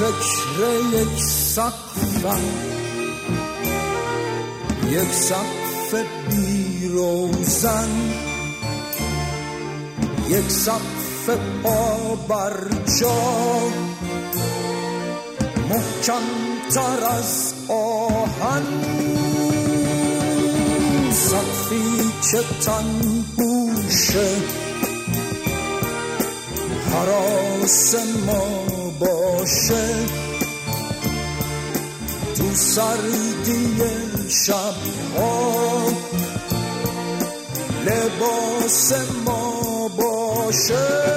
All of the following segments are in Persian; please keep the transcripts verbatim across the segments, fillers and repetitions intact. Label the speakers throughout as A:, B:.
A: فکر یک سقفم، یک سقف بی روزن، یک سقف پا بر جا، محکم تر از آهن، سقفی که تن بوشه هراس ما باشه، تو سردی شبها لباس ما باشه.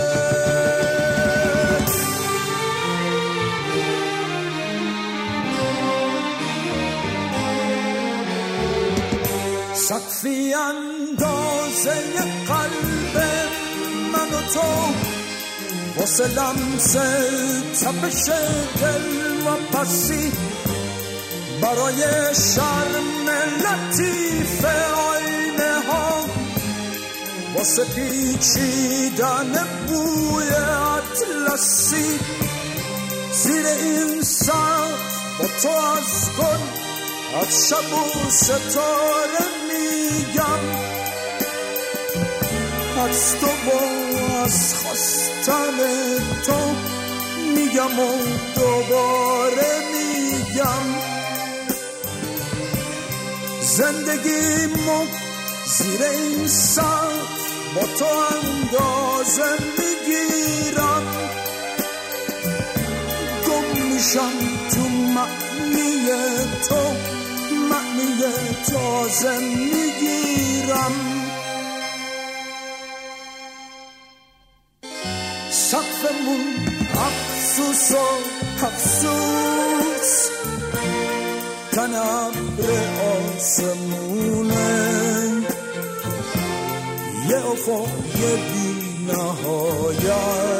A: سقفی اندازه قلب من و تو، واسه لمس تپش دل و پسی، برای شرم لطیف آینه ها، واسه پیچیدن بوی اطلسی، زیر این سقف با تو از گل، از شب و ستاره میگم، از تو با از خواستن تو میگم و دوباره میگم، زندگیمو زیر این سقف با تو اندازه میگیرم، گم میشم تو معنی تو، معنی تازه میگیرم. سقفمون افسوس و افسوس، تن ابر آسمونه، یه افق بی نهایت،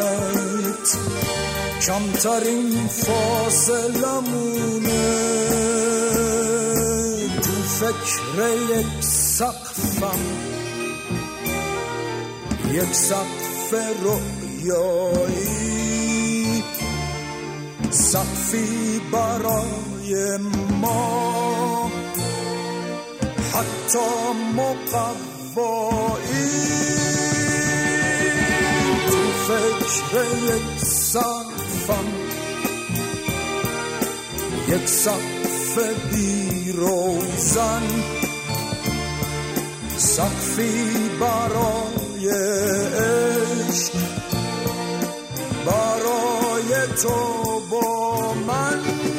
A: کمترین فاصلمونه، تو فکر یک سقفم، یک سقف رویایی، سقفی برای ما حتی مقوایی، تو فکر یک سقفم، یک سقف بی روزن، سقفی برای عشق، برای تو با من.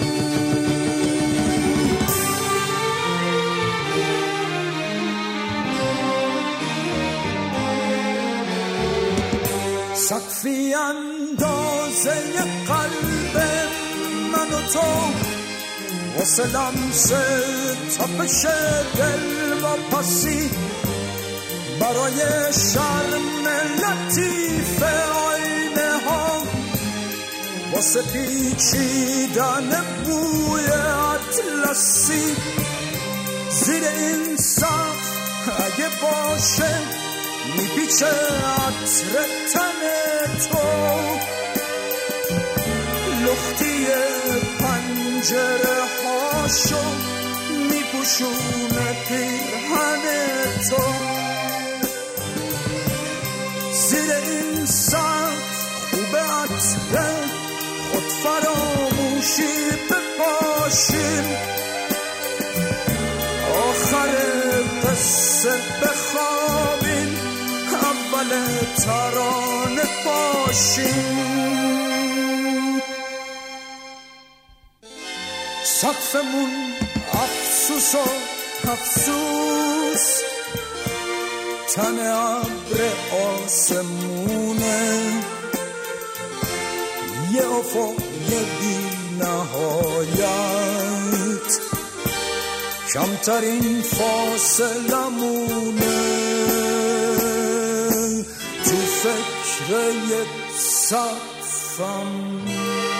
A: سقفی اندازه قلب من و تو، واسه لمس تپش دل و پسی، برای شرم لطیف آینه ها، واسه پیچیدن بوی اطلسی، زیر این سقف اگه باشه میپیچه عطر تن تو، لختی پنجره هاشو میپوشونه پیرهن تو، زیر این سقف خوب عطر خود فراموشی بپاشیم، آخر قصه بخوابیم، اول ترانه باشیم. سقفمون افسوس و افسوس، تن ابر آسمونه، یه افق بی نهایت، کمترین فاصلمونه، تو فکر یک سقفم.